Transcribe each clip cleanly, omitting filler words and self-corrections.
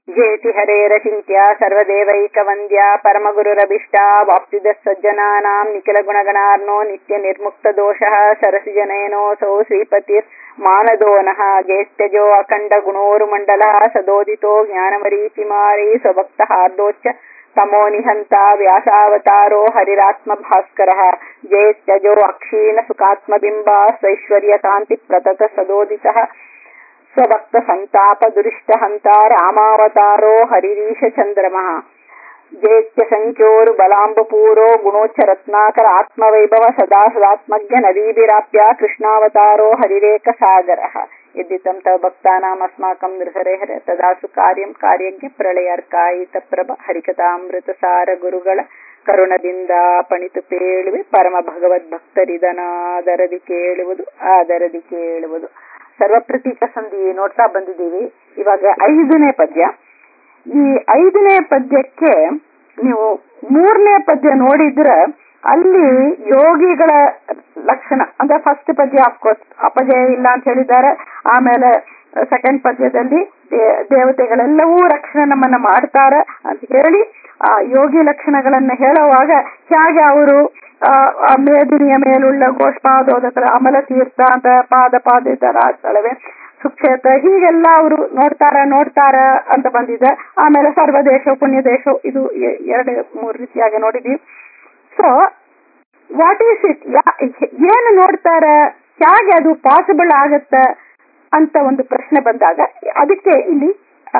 ಜೇತಿ ಹರೇರಚಿಂತ್ಯ ಸರ್ವದೇವೈಕವಂದ್ಯ ಪರಮಗುರುರಭಿಷ್ಟ ವಾಪ್ತಿದ ಸಜ್ಜನಾನಾಂ ನಿಖಿಲ ಗುಣಗಣಾರ್ನೋ ನಿತ್ಯ ನಿರ್ಮುಕ್ತ ದೋಷಃ ಸರಸಿಜನಯನೋಸೌ ಶ್ರೀಪತಿರ್ ಮಾನದೋನಃ ಜೇತ್ಯಜೋ ಅಖಂಡ ಗುಣೋರುಮಂಡಲ ಸದೋದಿತೋ ಜ್ಞಾನಮರೀಚಿಮಾರಿ ಸ್ವಭಕ್ತ ಹಾರ್ದೋಚ್ಚ ತಮೋ ನಿಹಂತ ವ್ಯಾಸಾವತಾರೋ ಹರಿರಾತ್ಮ ಭಾಸ್ಕರಃ ಜೇತ್ಯಜೋ ಅಕ್ಷೀಣ ಸುಖಾತ್ಮಬಿಂಬ ಸ್ವೈಶ್ವರ್ಯ ಕಾಂತಿ ಪ್ರತತ ಸದೋದಿತಃ ಸ್ವಭಕ್ತ ಸಂತಾಪ ದುರಿಷ್ಟ ಹಂತ ರಾಮಾವತಾರೋ ಹರಿರೀಶ ಚಂದ್ರಮಃ ಜೇತ್ಯ ಸಂಖ್ಯೋರು ಬಲಾಂಬಪೂರೋ ಗುಣೋಚ್ಚ ರತ್ನಾಕರ ಆತ್ಮವೈಭವ ಸದಾ ಸದಾತ್ಮಜ್ಞ ನದೀಭಿರಾಪ್ಯ ಕೃಷ್ಣಾವತಾರೋ ಹರಿರೇಕ ಸಾಗರಃ ಯದ್ದಿತಂ ತವ ಭಕ್ತಾನಾಮಸ್ಮಾಕಂ ನೃಹರೇಹರ ತದಾಸು ಕಾರ್ಯಂ ಕಾರ್ಯಜ್ಞ ಪ್ರಳಯಾರ್ಕಾಯಿತ ಪ್ರಭ ಹರಿಕಥಾಮೃತ ಸಾರ ಗುರುಗಳ ಕರುಣದಿಂದ ಪಣಿತು ಪೇಳುವೆ ಪರಮ ಭಗವದ್ ಭಕ್ತರಿದನಾದರದಿ ಕೇಳುವುದು ಆದರದಿ ಕೇಳುವುದು. ಸರ್ವಪ್ರತೀಕ ಸಂಧಿ ನೋಡ್ತಾ ಬಂದಿದ್ದೀವಿ. ಇವಾಗ 5ನೇ ಪದ್ಯ. ಈ 5ನೇ ಪದ್ಯಕ್ಕೆ ನೀವು 3ನೇ ಪದ್ಯ ನೋಡಿದ್ರೆ ಅಲ್ಲಿ ಯೋಗಿಗಳ ಲಕ್ಷಣ ಅಂದ್ರೆ ಫಸ್ಟ್ ಪದ್ಯ ಆಫ್ಕೋರ್ಸ್ ಅಪಜಯ ಇಲ್ಲ ಅಂತ ಹೇಳಿದ್ದಾರೆ. ಆಮೇಲೆ ಸೆಕೆಂಡ್ ಪದ್ಯದಲ್ಲಿ ದೇವತೆಗಳೆಲ್ಲವೂ ರಕ್ಷಣೆ ನಮ್ಮನ್ನ ಮಾಡ್ತಾರೆ ಅಂತ ಹೇಳಿ ಆ ಯೋಗಿ ಲಕ್ಷಣಗಳನ್ನ ಹೇಳುವಾಗ ಹೇಗೆ ಅವರು ಮೇದಿನಿಯ ಮೇಲುಳ್ಳ ಗೋಷ್ಪಾದೋದಕರ ಅಮಲ ತೀರ್ಥ ಅಂತ ಪಾದಿತರಾಗ್ತಳವೆ ಸುಕ್ಷೇತ ಹೀಗೆಲ್ಲ ಅವರು ನೋಡ್ತಾರ ಅಂತ ಬಂದಿದೆ. ಆಮೇಲೆ ಸರ್ವದೇಶ ಪುಣ್ಯ ದೇಶ ಇದು 2-3 ರೀತಿಯಾಗಿ ನೋಡಿದ್ವಿ. ಸೊ ವಾಟ್ ಈಸ್ ಇಟ್, ಏನು ನೋಡ್ತಾರೆ, ಹೇಗೆ ಅದು ಪಾಸಿಬಲ್ ಆಗತ್ತೆ ಅಂತ ಒಂದು ಪ್ರಶ್ನೆ ಬಂದಾಗ ಅದಕ್ಕೆ ಇಲ್ಲಿ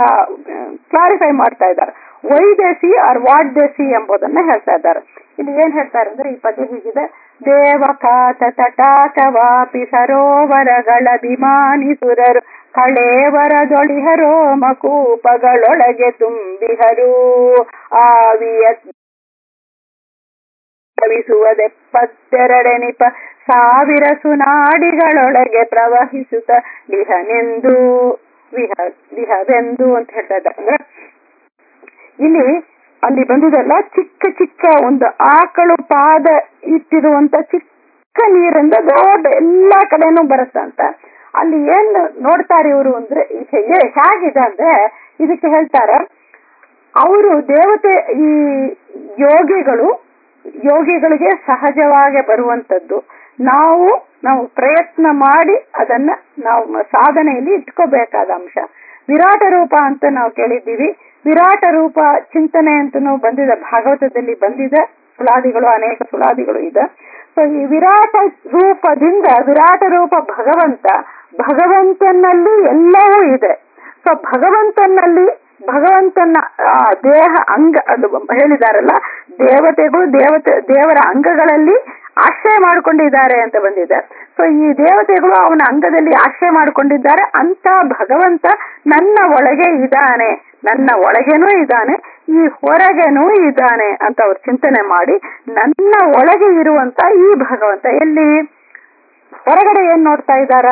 ಕ್ಲಾರಿಫೈ ಮಾಡ್ತಾ ಇದ್ದಾರೆ. Why they see are what they see ಎಂಬುದನ್ನ ಹೇಳ್ತಾ ಇದ್ದಾರೆ. ಇಲ್ಲಿ ಏನ್ ಹೇಳ್ತಾರೆ ಅಂದ್ರೆ ಈ ಪದ್ಯ ಹೀಗಿದೆ: ದೇವಕಾತ ತಟಾಕವಾಪಿ ಸರೋವರಗಳಭಿಮಾನಿ ಸುರರು ಕಳೇವರದೊಳಿಹರೋ ಮಕೂಪಗಳೊಳಗೆ ತುಂಬಿಹರು ಆವಿಯ ಕವಿಸುವುದೆಪ್ಪತ್ತೆರಡೆನಿಪ ಸಾವಿರ ಸುನಾಡಿಗಳೊಳಗೆ ಪ್ರವಹಿಸುತ್ತ ವಿಹವೆಂದು ಅಂತ ಹೇಳ್ತಾ ಇದ್ದಾರೆ. ಇಲ್ಲಿ ಅಲ್ಲಿ ಬಂದಿದೆಲ್ಲ ಚಿಕ್ಕ ಚಿಕ್ಕ ಒಂದು ಆಕಳು ಪಾದ ಇಟ್ಟಿರುವಂತ ಚಿಕ್ಕ ನೀರಿಂದ ದೊಡ್ಡ ಎಲ್ಲಾ ಕಡೆನೂ ಬರುತ್ತಂತ. ಅಲ್ಲಿ ಏನ್ ನೋಡ್ತಾರೆ ಇವರು ಅಂದ್ರೆ ಹೇಗಿದೆ ಅಂದ್ರೆ ಇದಕ್ಕೆ ಹೇಳ್ತಾರೆ ಅವರು ದೇವತೆ ಈ ಯೋಗಿಗಳಿಗೆ ಸಹಜವಾಗಿ ಬರುವಂತದ್ದು. ನಾವು ಪ್ರಯತ್ನ ಮಾಡಿ ಅದನ್ನ ನಾವು ಸಾಧನೆಯಲ್ಲಿ ಇಟ್ಕೋಬೇಕಾದ ಅಂಶ. ವಿರಾಟ ರೂಪ ಅಂತ ನಾವು ಕೇಳಿದ್ದೀವಿ. ವಿರಾಟ ರೂಪ ಚಿಂತನೆ ಅಂತನೂ ಬಂದಿದೆ, ಭಾಗವತದಲ್ಲಿ ಬಂದಿದೆ. ಸುಳಾದಿಗಳು ಅನೇಕ ಸುಳಾದಿಗಳು ಇದೆ. ಸೊ ಈ ವಿರಾಟ ರೂಪದಿಂದ ವಿರಾಟ ರೂಪ ಭಗವಂತನಲ್ಲಿ ಎಲ್ಲವೂ ಇದೆ. ಸೊ ಭಗವಂತನ ದೇಹ ಅಂಗ ಅದು ಹೇಳಿದಾರಲ್ಲ, ದೇವರ ಅಂಗಗಳಲ್ಲಿ ಆಶ್ರಯ ಮಾಡಿಕೊಂಡಿದ್ದಾರೆ ಅಂತ ಬಂದಿದೆ. ಸೊ ಈ ದೇವತೆಗಳು ಅವನ ಅಂಗದಲ್ಲಿ ಆಶ್ರಯ ಮಾಡಿಕೊಂಡಿದ್ದಾರೆ ಅಂತ ಭಗವಂತ ನನ್ನ ಒಳಗೆ ಇದ್ದಾನೆ, ನನ್ನ ಒಳಗೇನೂ ಇದ್ದಾನೆ, ಈ ಹೊರಗೇನೂ ಇದ್ದಾನೆ ಅಂತ ಅವ್ರು ಚಿಂತನೆ ಮಾಡಿ ನನ್ನ ಒಳಗೆ ಇರುವಂತ ಈ ಭಗವಂತ ಎಲ್ಲಿ ಹೊರಗಡೆ ಏನ್ ನೋಡ್ತಾ ಇದ್ದಾರೆ?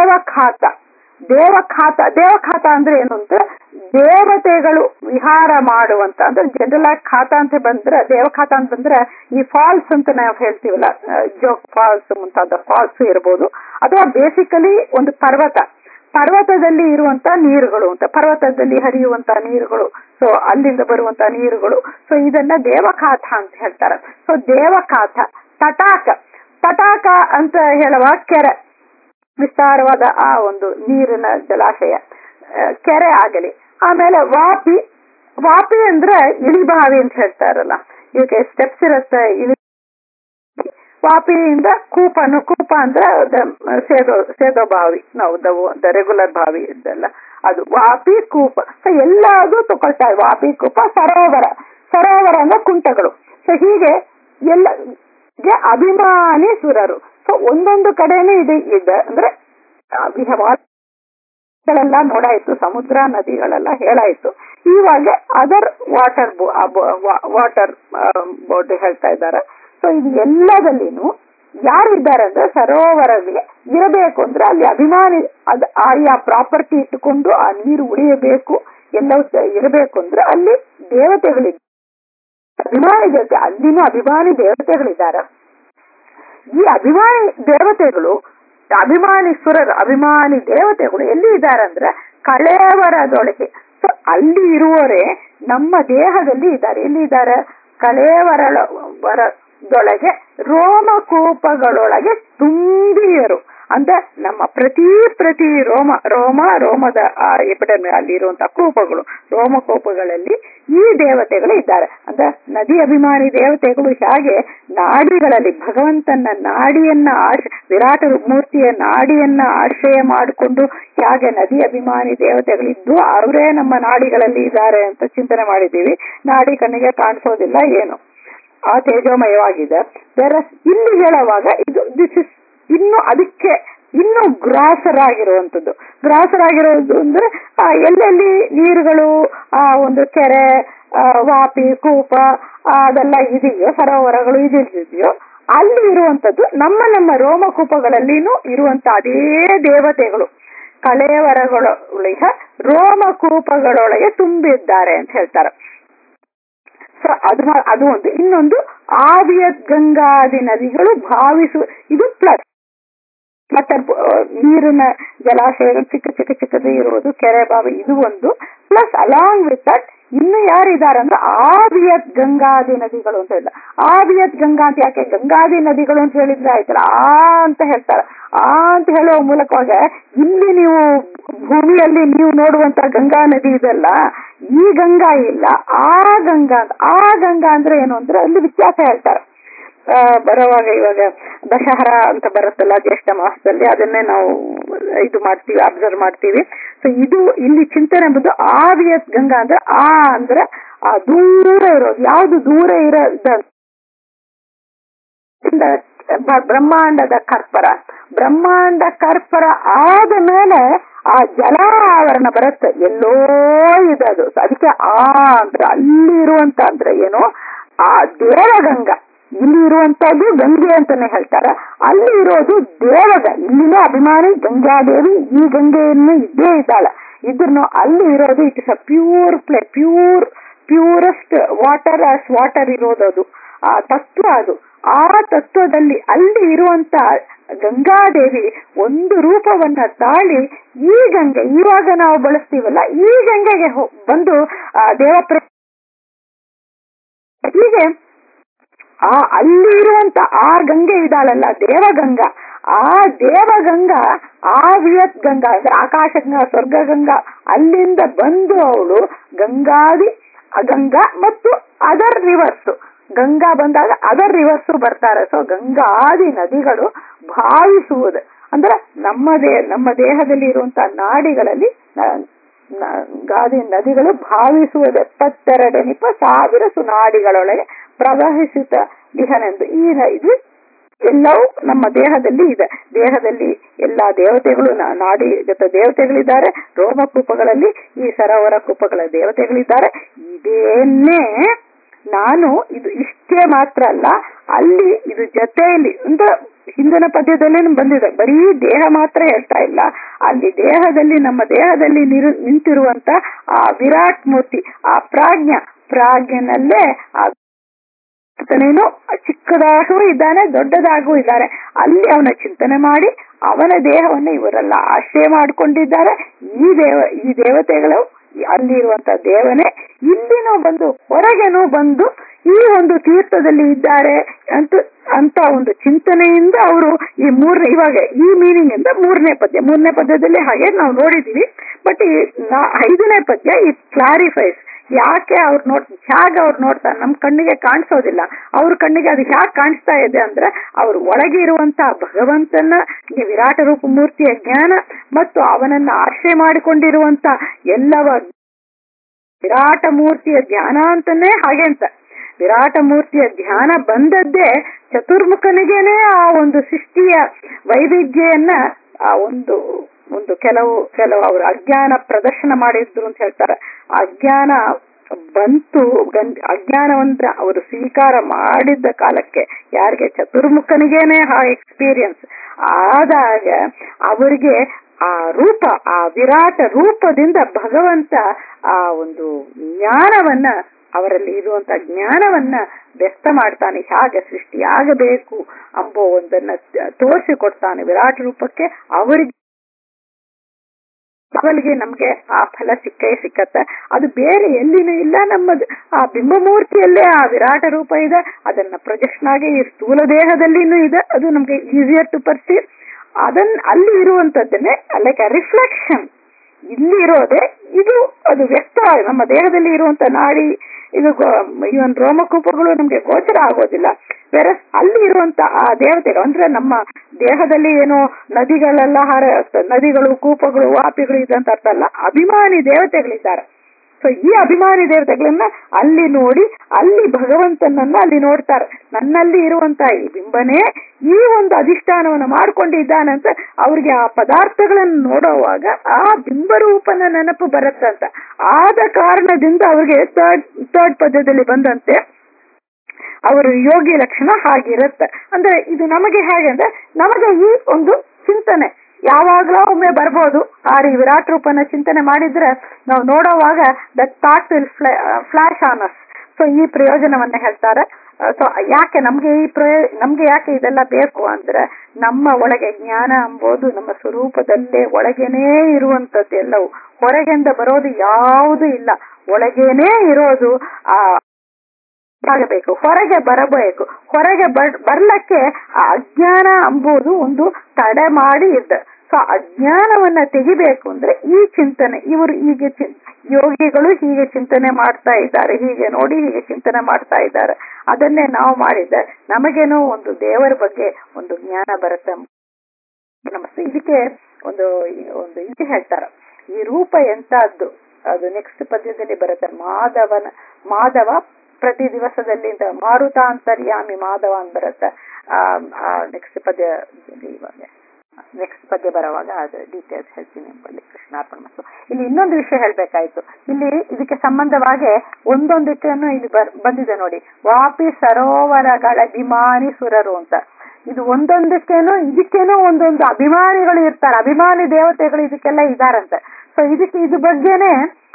ದೇವಖಾತ ಅಂದ್ರೆ ಏನು ಅಂದ್ರೆ ದೇವತೆಗಳು ವಿಹಾರ ಮಾಡುವಂತ ಅಂದ್ರೆ ಜನರಲ್ ಆಗಿ ಖಾತ ಅಂತ ಬಂದ್ರೆ ದೇವಖಾತ ಅಂತ ಬಂದ್ರೆ ಈ ಫಾಲ್ಸ್ ಅಂತ ನಾವು ಹೇಳ್ತೀವಲ್ಲ, ಜೋಗ್ ಫಾಲ್ಸ್ ಮುಂತಾದ ಫಾಲ್ಸ್ ಇರ್ಬೋದು, ಅಥವಾ ಬೇಸಿಕಲಿ ಒಂದು ಪರ್ವತದಲ್ಲಿ ಇರುವಂತ ನೀರುಗಳು ಅಂತ, ಪರ್ವತದಲ್ಲಿ ಹರಿಯುವಂತ ನೀರುಗಳು, ಸೊ ಅಲ್ಲಿಂದ ಬರುವಂತ ನೀರುಗಳು. ಸೊ ಇದನ್ನ ದೇವಖಾತ ಅಂತ ಹೇಳ್ತಾರೆ. ಸೊ ದೇವಖಾತ, ತಟಾಕ ಅಂತ ಹೇಳುವ ಕೆರೆ, ವಿಸ್ತಾರವಾದ ಆ ಒಂದು ನೀರಿನ ಜಲಾಶಯ, ಕೆರೆ ಆಗಲಿ. ಆಮೇಲೆ ವಾಪಿ ಅಂದ್ರೆ ಇಳಿಬಾವಿ ಅಂತ ಹೇಳ್ತಾರಲ್ಲ, ಇವಕ್ಕೆ ಸ್ಟೆಪ್ಸ್ ಇರುತ್ತೆ. ವಾಪಿಯಿಂದ ಕೂಪ ಅಂದ್ರೆ ಸೇದೋ ಬಾವಿ, ನಾವು ರೆಗ್ಯುಲರ್ ಬಾವಿ ಇದೆಲ್ಲ ಅದು ವಾಪಿ ಕೂಪ. ಸೊ ಎಲ್ಲದೂ ತಗೊಳ್ತಾರೆ. ವಾಪಿ ಕೂಪ, ಸರೋವರ ಅಂದ್ರೆ ಕುಂಟಗಳು. ಸೊ ಹೀಗೆ ಎಲ್ಲ ಅಭಿಮಾನಿ ಸುರರು. ಸೊ ಒಂದೊಂದು ಕಡೆನೂ ಇದೆ ಅಂದ್ರೆ ಗಳೆಲ್ಲ ನೋಡಾಯ್ತು, ಸಮುದ್ರ ನದಿಗಳೆಲ್ಲ ಹೇಳಾಯ್ತು. ಇವಾಗ ಅದರ್ ವಾಟರ್ ಬೋಟ್ ಹೇಳ್ತಾ ಇದ್ದಾರೆ. ಸೊ ಇದು ಎಲ್ಲದಲ್ಲಿನೂ ಯಾರು ಇದ್ದಾರೆ ಅಂದ್ರೆ ಸರೋವರಗಳಿಗೆ ಇರಬೇಕು ಅಂದ್ರೆ ಅಲ್ಲಿ ಅಭಿಮಾನಿ ಆಯಾ ಪ್ರಾಪರ್ಟಿ ಇಟ್ಟುಕೊಂಡು ಆ ನೀರು ಉಳಿಯಬೇಕು, ಎಲ್ಲವೂ ಇರಬೇಕು ಅಂದ್ರೆ ಅಲ್ಲಿ ದೇವತೆಗಳಿದ್ದಾರೆ, ಅಭಿಮಾನಿ ದೇವತೆ, ಅಲ್ಲಿನೂ ಅಭಿಮಾನಿ ದೇವತೆಗಳಿದ್ದಾರೆ. ಈ ಅಭಿಮಾನಿ ದೇವತೆಗಳು, ಅಭಿಮಾನಿ ಸುರರು, ಅಭಿಮಾನಿ ದೇವತೆಗಳು ಎಲ್ಲಿ ಇದ್ದಾರೆ ಅಂದ್ರೆ ಕಳೇವರದೊಳಗೆ. ಸೊ ಅಲ್ಲಿ ಇರುವವರೇ ನಮ್ಮ ದೇಹದಲ್ಲಿ ಇದ್ದಾರೆ. ಎಲ್ಲಿ ಇದ್ದಾರೆ? ಕಳೇವರದೊಳಗೆ ರೋಮಕೂಪಗಳೊಳಗೆ ತುಂಬಿಯರು. ಅಂದ್ರೆ ನಮ್ಮ ಪ್ರತಿ ರೋಮದ ಎಪಿಡರ್ಮಿ ಅಲ್ಲಿ ಇರುವಂತಹ ಕೂಪಗಳು, ರೋಮಕೂಪಗಳಲ್ಲಿ ಈ ದೇವತೆಗಳು ಇದ್ದಾರೆ. ಅಂದ್ರೆ ನದಿ ಅಭಿಮಾನಿ ದೇವತೆಗಳು ಹೇಗೆ ನಾಡಿಗಳಲ್ಲಿ ಭಗವಂತನ ನಾಡಿಯನ್ನ ವಿರಾಟ ಮೂರ್ತಿಯ ನಾಡಿಯನ್ನ ಆಶ್ರಯ ಮಾಡಿಕೊಂಡು ಹೇಗೆ ನದಿ ಅಭಿಮಾನಿ ದೇವತೆಗಳಿದ್ದು ಅವರೇ ನಮ್ಮ ನಾಡಿಗಳಲ್ಲಿ ಇದ್ದಾರೆ ಅಂತ ಚಿಂತನೆ ಮಾಡಿದ್ದೀವಿ. ನಾಡಿ ಕಣ್ಣಿಗೆ ಕಾಣಿಸೋದಿಲ್ಲ ಏನು, ಆ ತೇಜೋಮಯವಾಗಿದೆ. ಇಲ್ಲಿ ಹೇಳುವಾಗ ಇದು ಇನ್ನು ಅದಕ್ಕೆ ಇನ್ನು ಗ್ರಾಸರಾಗಿರುವಂಥದ್ದು. ಗ್ರಾಸರಾಗಿರೋದು ಅಂದ್ರೆ ಎಲ್ಲೆಲ್ಲಿ ನೀರುಗಳು, ಒಂದು ಕೆರೆ, ವಾಪಿ, ಕೂಪ ಅದೆಲ್ಲ ಇದೆಯೋ, ಸರೋವರಗಳು ಇದೆಯೋ ಅಲ್ಲಿ ಇರುವಂತದ್ದು ನಮ್ಮ ರೋಮಕೂಪಗಳಲ್ಲಿನೂ ಇರುವಂತ ಅದೇ ದೇವತೆಗಳು ಕಳೇವರಗಳೊಳಗೆ ರೋಮಕೂಪಗಳೊಳಗೆ ತುಂಬಿದ್ದಾರೆ ಅಂತ ಹೇಳ್ತಾರೆ. ಸೊ ಅದು ಒಂದು. ಇನ್ನೊಂದು ಆವಿಯತ್ ಗಂಗಾದಿ ನದಿಗಳು ಭಾವಿಸುವ, ಇದು ಪ್ಲಸ್. ಮತ್ತೆ ನೀರಿನ ಜಲಾಶಯಗಳು ಚಿಕ್ಕದು ಇರುವುದು, ಕೆರೆ, ಬಾವಿ, ಇದು ಒಂದು ಪ್ಲಸ್. ಅಲಾಂಗ್ ವಿತ್ ದಟ್ ಇನ್ನು ಯಾರಿದ್ದಾರೆ ಅಂದ್ರೆ ಆವಿಯತ್ ಗಂಗಾದಿ ನದಿಗಳು ಅಂತ ಹೇಳಿದ. ಆವಿಯತ್ ಗಂಗಾ ಅಂತ ಯಾಕೆ ಗಂಗಾದಿ ನದಿಗಳು ಅಂತ ಹೇಳಿದ್ರೆ ಆಯ್ತಲ್ಲ, ಅಂತ ಹೇಳ್ತಾರೆ. ಅಂತ ಹೇಳುವ ಮೂಲಕವಾಗ ಇಲ್ಲಿ ನೀವು ಭೂಮಿಯಲ್ಲಿ ನೀವು ನೋಡುವಂತ ಗಂಗಾ ನದಿ ಇದೆಲ್ಲ, ಈ ಗಂಗಾ ಇಲ್ಲ, ಆ ಗಂಗಾ ಅಂದ್ರೆ ಏನು ಅಂದ್ರೆ ಅಲ್ಲಿ ವ್ಯತ್ಯಾಸ ಹೇಳ್ತಾರೆ. ಬರುವಾಗ ಇವಾಗ ದಶಹರ ಅಂತ ಬರುತ್ತಲ್ಲ ಜ್ಯೇಷ್ಠ ಮಾಸದಲ್ಲಿ, ಅದನ್ನೇ ನಾವು ಇದು ಮಾಡ್ತೀವಿ, ಅಬ್ಸರ್ವ್ ಮಾಡ್ತೀವಿ. ಸೊ ಇದು ಇಲ್ಲಿ ಚಿಂತನೆ ಬಂದು ಆವಿಯತ್ ಗಂಗಾ ಅಂದ್ರೆ ಅಂದ್ರೆ ದೂರ ಇರೋದು. ಯಾವ್ದು ದೂರ ಇರೋದ? ಬ್ರಹ್ಮಾಂಡ ಕರ್ಪರ ಆದ ಮೇಲೆ ಆ ಜಲಾವರಣ ಬರುತ್ತೆ, ಎಲ್ಲೋ ಇದೆ ಅದು. ಅದಕ್ಕೆ ಅಂದ್ರೆ ಅಲ್ಲಿ ಇರುವಂತ ಅಂದ್ರೆ ಏನು, ಆ ದೇವಗಂಗಾ. ಇಲ್ಲಿ ಇರುವಂತದ್ದು ಗಂಗೆ ಅಂತಾನೆ ಹೇಳ್ತಾರೆ, ಅಲ್ಲಿ ಇರೋದು ಇಲ್ಲಿನ ಅಭಿಮಾನಿ ಗಂಗಾದೇವಿ. ಈ ಗಂಗೆಯನ್ನು ಇದ್ದೇ ಇದ್ದಾಳೆ. ಇದನ್ನು ಅಲ್ಲಿ ಇರೋದು it is a pure purest water as water ಇರೋದು ಆ ತತ್ವ. ಅದು ಆ ತತ್ವದಲ್ಲಿ ಅಲ್ಲಿ ಇರುವಂತ ಗಂಗಾದೇವಿ ಒಂದು ರೂಪವನ್ನ ತಾಳಿ ಈ ಗಂಗೆ ಇವಾಗ ನಾವು ಬಳಸ್ತೀವಲ್ಲ, ಈ ಗಂಗೆಗೆ ಬಂದು ಹೀಗೆ ಅಲ್ಲಿ ಇರುವಂತ ಆ ಗಂಗೆ ಇದ್ದಾಳಲ್ಲ ದೇವಗಂಗಾ, ಆ ದೇವಗಂಗಾ ಆವಿಯತ್ ಗಂಗಾ ಅಂದ್ರೆ ಆಕಾಶಗಂಗಾ, ಸ್ವರ್ಗಗಂಗಾ, ಅಲ್ಲಿಂದ ಬಂದು ಅವಳು ಗಂಗಾ ಮತ್ತು ಅದರ್ ರಿವರ್ಸ್. ಗಂಗಾ ಬಂದಾಗ ಅದರ್ ರಿವರ್ಸ್ ಬರ್ತಾರೆ. ಸೊ ಗಂಗಾದಿ ನದಿಗಳು ಭಾವಿಸುವುದು ಅಂದ್ರೆ ನಮ್ಮ ದೇಹದಲ್ಲಿ ಇರುವಂತಹ ನಾಡಿಗಳಲ್ಲಿ ಗಾದಿ ನದಿಗಳು ಭಾವಿಸುವುದು 72,000 ಸುನಾಡಿಗಳೊಳಗೆ ಪ್ರವಹಿಸುತ್ತ ದಿಹನೆಂದು. ಇದು ಎಲ್ಲವೂ ನಮ್ಮ ದೇಹದಲ್ಲಿ ಇದೆ. ದೇಹದಲ್ಲಿ ಎಲ್ಲಾ ದೇವತೆಗಳು, ನಾಡಿ ಜೊತೆ ದೇವತೆಗಳಿದ್ದಾರೆ. ರೋಮಕೂಪಗಳಲ್ಲಿ ಈ ಸರೋವರ ಕೂಪಗಳ ದೇವತೆಗಳಿದ್ದಾರೆ. ಇದೇನೇ ಇದು ಇಷ್ಟೇ ಮಾತ್ರ ಅಲ್ಲ, ಅಲ್ಲಿ ಇದು ಜೊತೆಯಲ್ಲಿ ಅಂದ್ರೆ ಹಿಂದಿನ ಪದ್ಯದಲ್ಲಿ ಬಂದಿದೆ. ಬರೀ ದೇಹ ಮಾತ್ರ ಹೇಳ್ತಾ ಇಲ್ಲ, ಅಲ್ಲಿ ನಮ್ಮ ದೇಹದಲ್ಲಿ ನಿಂತಿರುವಂತ ಆ ವಿರಾಟ್ ಮೂರ್ತಿ, ಆ ಪ್ರಾಜ್ಞನಲ್ಲೇ ಚಿಕ್ಕದಾಗೂ ಇದ್ದಾನೆ, ದೊಡ್ಡದಾಗೂ ಇದ್ದಾನೆ. ಅಲ್ಲಿ ಅವನ ಚಿಂತನೆ ಮಾಡಿ ಅವನ ದೇಹವನ್ನು ಇವರೆಲ್ಲ ಆಶ್ರಯ ಮಾಡಿಕೊಂಡಿದ್ದಾರೆ. ಈ ದೇವತೆಗಳು ಅಲ್ಲಿರುವಂತ ದೇವನೇ ಇಲ್ಲಿನೂ ಬಂದು ಹೊರಗೆನೂ ಬಂದು ಈ ಒಂದು ತೀರ್ಥದಲ್ಲಿ ಇದ್ದಾರೆ ಅಂತ ಒಂದು ಚಿಂತನೆಯಿಂದ ಅವರು ಇವಾಗ ಈ ಮೀನಿಂಗ್ ಇಂದ ಮೂರನೇ ಪದ್ಯದಲ್ಲಿ ಹಾಗೆ ನಾವು ನೋಡಿದೀವಿ. ಬಟ್ 5ನೇ ಪದ್ಯ ಇಟ್ ಕ್ಲಾರಿಫೈಸ್ ಯಾಕೆ ಅವ್ರು ನೋಡ್ತಾರೆ. ನಮ್ ಕಣ್ಣಿಗೆ ಕಾಣಿಸೋದಿಲ್ಲ, ಅವ್ರ ಕಣ್ಣಿಗೆ ಅದು ಹ್ಯಾಕ್ ಕಾಣಿಸ್ತಾ ಇದೆ ಅಂದ್ರೆ ಅವ್ರ ಒಳಗೆ ಇರುವಂತಹ ಭಗವಂತನ ವಿರಾಟ ರೂಪ ಮೂರ್ತಿಯ ಜ್ಞಾನ ಮತ್ತು ಅವನನ್ನ ಆಶ್ರಯ ಮಾಡಿಕೊಂಡಿರುವಂತ ಎಲ್ಲವ ವಿರಾಟ ಮೂರ್ತಿಯ ಧ್ಯಾನ ಅಂತಾನೆ. ಹಾಗೆ ಅಂತ ವಿರಾಟ ಮೂರ್ತಿಯ ಧ್ಯಾನ ಬಂದದ್ದೇ ಚತುರ್ಮುಖನಿಗೇನೆ ಆ ಒಂದು ಸೃಷ್ಟಿಯ ವೈವಿಧ್ಯನ್ನ ಆ ಒಂದು ಕೆಲವು ಅವರು ಅಜ್ಞಾನ ಪ್ರದರ್ಶನ ಮಾಡಿದ್ರು ಅಂತ ಹೇಳ್ತಾರೆ. ಅಜ್ಞಾನ ಬಂತು, ಅಜ್ಞಾನವಂತ ಅವರು ಸ್ವೀಕಾರ ಮಾಡಿದ್ದ ಕಾಲಕ್ಕೆ ಯಾರಿಗೆ ಚತುರ್ಮುಖನಿಗೇನೆ ಆ ಎಕ್ಸ್ಪೀರಿಯನ್ಸ್ ಆದಾಗ ಅವರಿಗೆ ಆ ರೂಪ, ಆ ವಿರಾಟ ರೂಪದಿಂದ ಭಗವಂತ ಆ ಒಂದು ಜ್ಞಾನವನ್ನ, ಅವರಲ್ಲಿ ಇರುವಂತ ಜ್ಞಾನವನ್ನ ವ್ಯಕ್ತ ಮಾಡ್ತಾನೆ. ಹೇಗೆ ಸೃಷ್ಟಿಯಾಗಬೇಕು ಎಂಬೋ ಒಂದನ್ನ ತೋರಿಸಿಕೊಡ್ತಾನೆ ವಿರಾಟ ರೂಪಕ್ಕೆ. ಅವರಿಗೆ ಅವಳಿಗೆ ನಮ್ಗೆ ಆ ಫಲ ಸಿಕ್ಕತ್ತೆ. ಅದು ಬೇರೆ ಎಲ್ಲಿನೂ ಇಲ್ಲ. ನಮ್ಮದು ಆ ಬಿಂಬಮೂರ್ತಿಯಲ್ಲೇ ಆ ವಿರಾಟ ರೂಪ ಇದೆ. ಅದನ್ನ ಪ್ರೊಜೆಕ್ಷನ್ ಆಗಿ ಈ ಸ್ಥೂಲ ದೇಹದಲ್ಲಿನೂ ಇದೆ. ಅದು ನಮ್ಗೆ ಈಸಿಯರ್ ಟು ಪರ್ಸೀವ್. ಅಲ್ಲಿ ಇರುವಂತದ್ದನ್ನೇ ಲೈಕ್ ಅ ರಿಫ್ಲೆಕ್ಷನ್ ಇಲ್ಲಿ ಇರೋದೆ ಇದು. ಅದು ವ್ಯಕ್ತ ನಮ್ಮ ದೇಹದಲ್ಲಿ ಇರುವಂತ ನಾಡಿ ಇದು ಇವನ್ ರೋಮಕೂಪಗಳು ನಮ್ಗೆ ಗೋಚರ ಆಗೋದಿಲ್ಲ. ಬೇರೆ ಅಲ್ಲಿ ಇರುವಂತ ಆ ದೇವತೆಗಳು ಅಂದ್ರೆ ನಮ್ಮ ದೇಹದಲ್ಲಿ ಏನೋ ನದಿಗಳೆಲ್ಲ ನದಿಗಳು, ಕೂಪಗಳು, ವಾಪಿಗಳು ಇದಂತ ಅರ್ಥ ಅಲ್ಲ. ಅಭಿಮಾನಿ ದೇವತೆಗಳಿದ್ದಾರೆ. ಸೊ ಈ ಅಭಿಮಾನಿ ದೇವತೆಗಳನ್ನ ಅಲ್ಲಿ ನೋಡಿ ಅಲ್ಲಿ ಭಗವಂತನನ್ನ ಅಲ್ಲಿ ನೋಡ್ತಾರೆ. ನನ್ನಲ್ಲಿ ಇರುವಂತ ಈ ಬಿಂಬನೇ ಈ ಒಂದು ಅಧಿಷ್ಠಾನವನ್ನು ಮಾಡ್ಕೊಂಡಿದ್ದಾನಂತ ಅವ್ರಿಗೆ ಆ ಪದಾರ್ಥಗಳನ್ನು ನೋಡುವಾಗ ಆ ಬಿಂಬರೂಪನ ನೆನಪು ಬರುತ್ತಂತ. ಆದ ಕಾರಣದಿಂದ ಅವ್ರಿಗೆ ಥರ್ಡ್ ಪದ್ಯದಲ್ಲಿ ಬಂದಂತೆ ಅವರು ಯೋಗಿ ಲಕ್ಷಣ ಹಾಗಿರುತ್ತೆ. ಅಂದ್ರೆ ಇದು ನಮಗೆ ಹೇಗೆ ಅಂದ್ರೆ ನಮಗೆ ಈ ಒಂದು ಚಿಂತನೆ ಯಾವಾಗ್ಲೂ ಒಮ್ಮೆ ಬರ್ಬೋದು. ಆ ವಿರಾಟ್ ರೂಪನ ಚಿಂತನೆ ಮಾಡಿದ್ರೆ ನಾವು ನೋಡೋವಾಗ that thought will flash on us. So ಈ ಪ್ರಯೋಜನವನ್ನ ಹೇಳ್ತಾರೆ. ಸೊ ಯಾಕೆ ನಮ್ಗೆ ಯಾಕೆ ಇದೆಲ್ಲ ಬೇಕು ಅಂದ್ರೆ ನಮ್ಮ ಒಳಗೆ ಜ್ಞಾನ ಎಂಬುದು ನಮ್ಮ ಸ್ವರೂಪದಲ್ಲೇ ಒಳಗೇನೇ ಇರುವಂತದ್ದು. ಎಲ್ಲವೂ ಹೊರಗಿಂದ ಬರೋದು ಯಾವುದೂ ಇಲ್ಲ, ಒಳಗೇನೇ ಇರೋದು. ಆಗಬೇಕು, ಹೊರಗೆ ಬರಬೇಕು. ಹೊರಗೆ ಬರ್ಲಕ್ಕೆ ಆ ಅಜ್ಞಾನ ಎಂಬುದು ಒಂದು ತಡೆ ಮಾಡಿ ಇದ್ದ. ಸೊ ಅಜ್ಞಾನವನ್ನ ತೆಗಿಬೇಕು ಅಂದ್ರೆ ಈ ಚಿಂತನೆ, ಇವರು ಹೀಗೆ ಯೋಗಿಗಳು ಹೀಗೆ ಚಿಂತನೆ ಮಾಡ್ತಾ ಇದ್ದಾರೆ, ಹೀಗೆ ನೋಡಿ ಹೀಗೆ ಚಿಂತನೆ ಮಾಡ್ತಾ ಇದ್ದಾರೆ. ಅದನ್ನೇ ನಾವು ಮಾಡಿದ್ದೆ ನಮಗೇನೋ ಒಂದು ದೇವರ ಬಗ್ಗೆ ಒಂದು ಜ್ಞಾನ ಬರುತ್ತೆ. ನಮಸ್ತೆ. ಇದಕ್ಕೆ ಒಂದು ಇದು ಹೇಳ್ತಾರ, ಈ ರೂಪ ಎಂತದ್ದು ಅದು ನೆಕ್ಸ್ಟ್ ಪದ್ಯದಲ್ಲಿ ಬರುತ್ತೆ. ಮಾಧವ ಪ್ರತಿ ದಿವಸದಲ್ಲಿ ಮಾರುತಾಂತರ್ಯಾಮಿ ಮಾಧವ ಅಂತ ಬರುತ್ತೆ. ನೆಕ್ಸ್ಟ್ ಪದ್ಯ ಬರುವಾಗ ಅದು ಡೀಟೇಲ್ಸ್ ಹೇಳ್ತೀನಿ ಎಂಬಲ್ಲಿ. ಕೃಷ್ಣಾರ್ಪಣ ಮಸ್ತು. ಇಲ್ಲಿ ಇನ್ನೊಂದು ವಿಷಯ ಹೇಳ್ಬೇಕಾಯ್ತು. ಇಲ್ಲಿ ಇದಕ್ಕೆ ಸಂಬಂಧವಾಗಿ ಒಂದೊಂದಕ್ಕೇನು ಇಲ್ಲಿ ಬಂದಿದೆ ನೋಡಿ. ವಾಪಿ ಸರೋವರಗಳ ಅಭಿಮಾನಿ ಸುರರು ಅಂತ. ಇದು ಒಂದೊಂದಕ್ಕೇನು ಇದಕ್ಕೇನೋ ಒಂದೊಂದು ಅಭಿಮಾನಿಗಳು ಇರ್ತಾರೆ, ಅಭಿಮಾನಿ ದೇವತೆಗಳು ಇದಕ್ಕೆಲ್ಲ ಇದಾರಂತೆ. ಸೊ ಇದು ಬಗ್ಗೆನೆ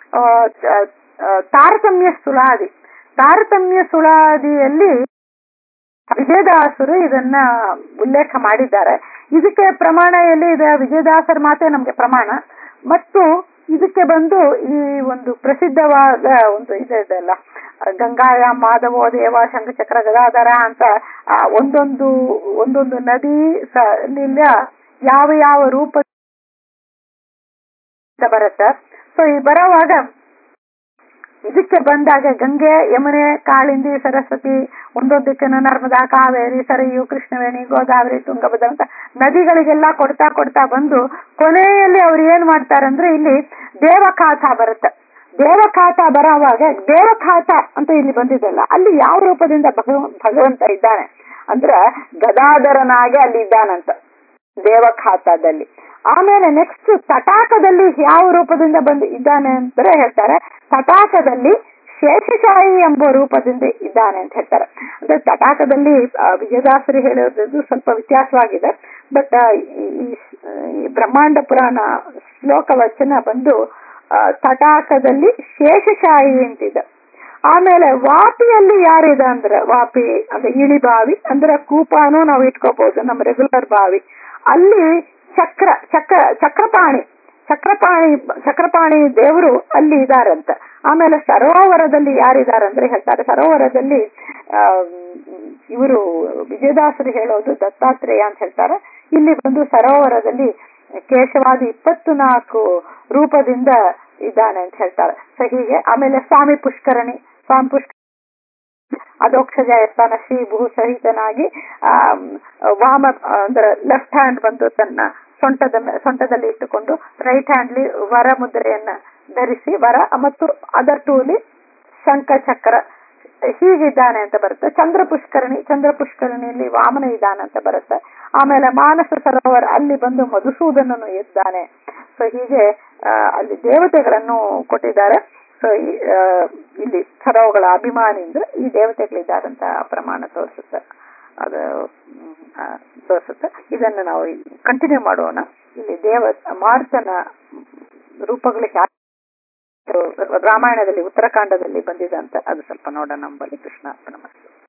ತಾರತಮ್ಯ ಸುಳಾದಿಯಲ್ಲಿ ವಿಜಯದಾಸರು ಇದನ್ನ ಉಲ್ಲೇಖ ಮಾಡಿದ್ದಾರೆ. ಇದಕ್ಕೆ ಪ್ರಮಾಣ ಎಲ್ಲಿ ಇದೆ? ವಿಜಯದಾಸರ ಮಾತೆ ನಮ್ಗೆ ಪ್ರಮಾಣ. ಮತ್ತು ಇದಕ್ಕೆ ಬಂದು ಈ ಒಂದು ಪ್ರಸಿದ್ಧವಾದ ಒಂದು ಇದೆಲ್ಲ ಗಂಗಾಯ ಮಾಧವೋ ದೇವ ಶಂಖಚಕ್ರ ಗದಾಧರ ಅಂತ ಒಂದೊಂದು ನದಿ ಯಾವ ರೂಪ ಬರುತ್ತೆ. ಸೊ ಈ ಬರೋವಾಗ ಇದಕ್ಕೆ ಬಂದಾಗ ಗಂಗೆ, ಯಮುನೆ, ಕಾಳಿಂದಿ, ಸರಸ್ವತಿ, ಒಂದೊಂದಕ್ಕೇನು ನರ್ಮದಾ, ಕಾವೇರಿ, ಸರಯು, ಕೃಷ್ಣವೇಣಿ, ಗೋದಾವರಿ, ತುಂಗಭದ್ರ ಅಂತ ನದಿಗಳಿಗೆಲ್ಲ ಕೊಡ್ತಾ ಬಂದು ಕೊನೆಯಲ್ಲಿ ಅವ್ರು ಏನ್ ಮಾಡ್ತಾರಂದ್ರೆ ಇಲ್ಲಿ ದೇವಖಾತ ಬರುತ್ತೆ. ದೇವಖಾತ ಬರೋವಾಗ ದೇವಖಾತ ಅಂತ ಇಲ್ಲಿ ಬಂದಿದೆಲ್ಲ ಅಲ್ಲಿ ಯಾವ ರೂಪದಿಂದ ಭಗವಂತ ಇದ್ದಾನೆ ಅಂದ್ರೆ ಗದಾಧರನಾಗೆ ಅಲ್ಲಿ ಇದ್ದಾನಂತ ದೇವಖಾತದಲ್ಲಿ. ಆಮೇಲೆ ನೆಕ್ಸ್ಟ್ ತಟಾಕದಲ್ಲಿ ಯಾವ ರೂಪದಿಂದ ಇದ್ದಾನೆ ಅಂತ ಹೇಳ್ತಾರೆ. ತಟಾಕದಲ್ಲಿ ಶೇಷಶಾಹಿ ಎಂಬ ರೂಪದಿಂದ ಇದ್ದಾನೆ ಅಂತ ಹೇಳ್ತಾರೆ. ಅಂದ್ರೆ ತಟಾಕದಲ್ಲಿ ವಿಜಯದಾಸರು ಹೇಳೋದು ಸ್ವಲ್ಪ ವ್ಯತ್ಯಾಸವಾಗಿದೆ. ಬಟ್ ಈ ಬ್ರಹ್ಮಾಂಡ ಪುರಾಣ ಶ್ಲೋಕ ವಚನ ಬಂದು ತಟಾಕದಲ್ಲಿ ಶೇಷಶಾಹಿ ಅಂತಿದೆ. ಆಮೇಲೆ ವಾಪಿಯಲ್ಲಿ ಯಾರಿದೆ ಅಂದ್ರೆ ವಾಪಿ ಅಂದ್ರೆ ಇಳಿಬಾವಿ ಅಂದ್ರೆ ಕೂಪಾನು ನಾವು ಇಟ್ಕೋಬಹುದು, ನಮ್ಮ ರೆಗ್ಯುಲರ್ ಬಾವಿ. ಅಲ್ಲಿ ಚಕ್ರಪಾಣಿ ದೇವರು ಅಲ್ಲಿ ಇದಾರಂತ. ಆಮೇಲೆ ಸರೋವರದಲ್ಲಿ ಯಾರಿದಾರಂದ್ರೆ ಹೇಳ್ತಾರೆ, ಸರೋವರದಲ್ಲಿ ಇವರು ವಿಜಯದಾಸರು ಹೇಳೋದು ದತ್ತಾತ್ರೇಯ ಅಂತ ಹೇಳ್ತಾರೆ. ಇಲ್ಲಿ ಬಂದು ಸರೋವರದಲ್ಲಿ ಕೇಶವಾದಿ 24 ರೂಪದಿಂದ ಇದ್ದಾನೆ ಅಂತ ಹೇಳ್ತಾರೆ. ಸೊ ಹೀಗೆ. ಆಮೇಲೆ ಸ್ವಾಮಿ ಪುಷ್ಕರಣಿ ಅದೋಕ್ಷಜಾಯಸ್ಥಾನ ಶ್ರೀ ಭೂ ಸಹಿತನಾಗಿ ವಾಮ ಅಂದ್ರೆ ಲೆಫ್ಟ್ ಹ್ಯಾಂಡ್ ಬಂದು ತನ್ನ ಸೊಂಟದಲ್ಲಿ ಇಟ್ಟುಕೊಂಡು ರೈಟ್ ಹ್ಯಾಂಡ್ಲಿ ವರ ಮುದ್ರೆಯನ್ನ ಧರಿಸಿ ವರ ಮತ್ತು ಅದರ್ ಟೂಲಿ ಶಂಖ ಚಕ್ರ ಹೀಗಿದ್ದಾನೆ ಅಂತ ಬರುತ್ತೆ. ಚಂದ್ರ ಪುಷ್ಕರಣಿಯಲ್ಲಿ ವಾಮನ ಇದ್ದಾನೆ ಅಂತ ಬರುತ್ತೆ. ಆಮೇಲೆ ಮಾನಸ ಸರೋವರ ಅಲ್ಲಿ ಬಂದು ಮಧುಸೂದನನು ಇದ್ದಾನೆ. ಸೊ ಹೀಗೆ ಅಲ್ಲಿ ದೇವತೆಗಳನ್ನು ಕೊಟ್ಟಿದ್ದಾರೆ. ಸೊ ಇಲ್ಲಿ ಸರೋವರಗಳ ಅಭಿಮಾನಿ ಅಂದ್ರೆ ಈ ದೇವತೆಗಳಿದ್ದಾರಂತ ಪ್ರಮಾಣ ತೋರಿಸುತ್ತೆ. ಇದನ್ನು ನಾವು ಕಂಟಿನ್ಯೂ ಮಾಡೋಣ. ಇಲ್ಲಿ ಮಾರುತನ ರೂಪಗಳು ರಾಮಾಯಣದಲ್ಲಿ ಉತ್ತರಾಖಂಡದಲ್ಲಿ ಬಂದಿದೆ ಅಂತ ಅದು ಸ್ವಲ್ಪ ನೋಡೋಣ ನಂಬಲ್ಲಿ. ಕೃಷ್ಣ ನಮಸ್ತೆ.